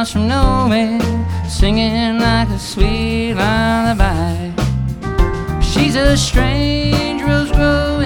across from nowhere, singing like a sweet lullaby. She's a strange rose grove